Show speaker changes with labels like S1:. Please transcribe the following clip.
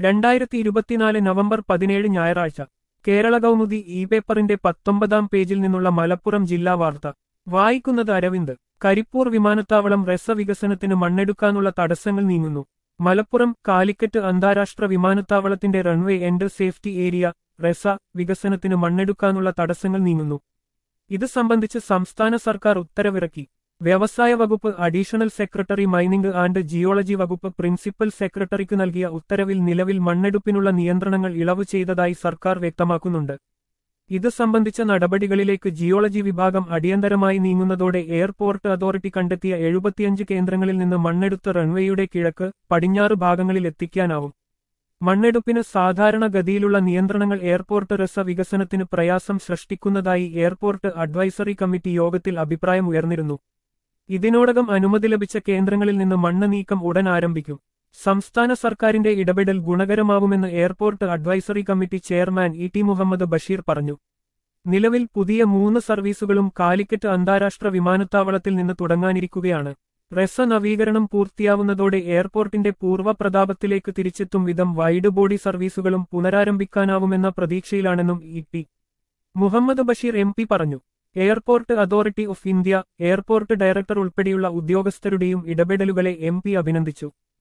S1: 2024 November 17 ഞായറാഴ്ച കേരള കൗമുദി പേപ്പറിന്റെ 19-ാം പേജിൽ നിന്നുള്ള മലപ്പുറം ജില്ലാ വാർത്ത വായിക്കുന്നത് അരവിന്ദ്. കരിപ്പൂർ വിമാനത്താവളം റെസ വികസനത്തിന് മണ്ണെടുക്കാനുള്ള തടസ്സങ്ങൾ നീങ്ങുന്നു. മലപ്പുറം കാലിക്കറ്റ് അന്താരാഷ്ട്ര വിമാനത്താവളത്തിന്റെ runway end safety area RESA വികസനത്തിന് മണ്ണെടുക്കാനുള്ള തടസ്സങ്ങൾ നീങ്ങുന്നു. ഇത് സംബന്ധിച്ച് സംസ്ഥാന സർക്കാർ ഉത്തരവിറക്കി. വ്യവസായ വകുപ്പ് additional secretary mining and geology വകുപ്പ് പ്രിൻസിപ്പൽ സെക്രട്ടറിക്ക് നൽകിയ ഉത്തരവിൽ നിലവിൽ മണ്ണെടുപ്പിനുള്ള നിയന്ത്രണങ്ങൾ ഇളവ് ചെയ്തതായി സർക്കാർ വ്യക്തമാക്കുന്നുണ്ട്. ഇത് സംബന്ധിച്ച നടപടികളിലേക്ക് ജിയോളജി വിഭാഗം അടിയന്തരമായി നീങ്ങുന്നതോടെ എയർപോർട്ട് അതോറിറ്റി കണ്ടെത്തിയ 75 കേന്ദ്രങ്ങളിൽ നിന്ന് മണ്ണെടുത്ത് റൺവേയുടെ കിഴക്ക് പടിഞ്ഞാറ് ഭാഗങ്ങളിൽ എത്തിക്കാനാവും. മണ്ണെടുപ്പിന് സാധാരണ ഗതിയിലുള്ള നിയന്ത്രണങ്ങൾ എയർപോർട്ട് റെസ വികസനത്തിന് പ്രയാസം സൃഷ്ടിക്കുന്നതായി എയർപോർട്ട് അഡ്വൈസറി കമ്മിറ്റി യോഗത്തിൽ അഭിപ്രായം ഉയർന്നിരുന്നു. ഇതിനോടകം അനുമതി ലഭിച്ച കേന്ദ്രങ്ങളിൽ നിന്ന് മണ്ണ് നീക്കം ഉടൻ ആരംഭിക്കും. സംസ്ഥാന സർക്കാരിന്റെ ഇടപെടൽ ഗുണകരമാവുമെന്ന് airport advisory committee chairman T Muhammad Basheer പറഞ്ഞു. നിലവിൽ പുതിയ 3 സർവീസുകളും കാലിക്കറ്റ് അന്താരാഷ്ട്ര വിമാനത്താവളത്തിൽ നിന്ന് തുടങ്ങാനിരിക്കുകയാണ്. റെസ നവീകരണം പൂർത്തിയാവുന്നതോടെ എയർപോർട്ടിന്റെ പൂർവ്വ പ്രതാപത്തിലേക്ക് തിരിച്ചെത്തും വിധം വൈഡ് ബോഡി സർവീസുകളും പുനരാരംഭിക്കാനാവുമെന്ന പ്രതീക്ഷയിലാണെന്നും ടി മുഹമ്മദ് ബഷീർ MP പറഞ്ഞു. Airport authority of India, airport director ഉൾപ്പെടെയുള്ള ഉദ്യോഗസ്ഥരുടെയും ഇടപെടലുകളെ MP അഭിനന്ദിച്ചു.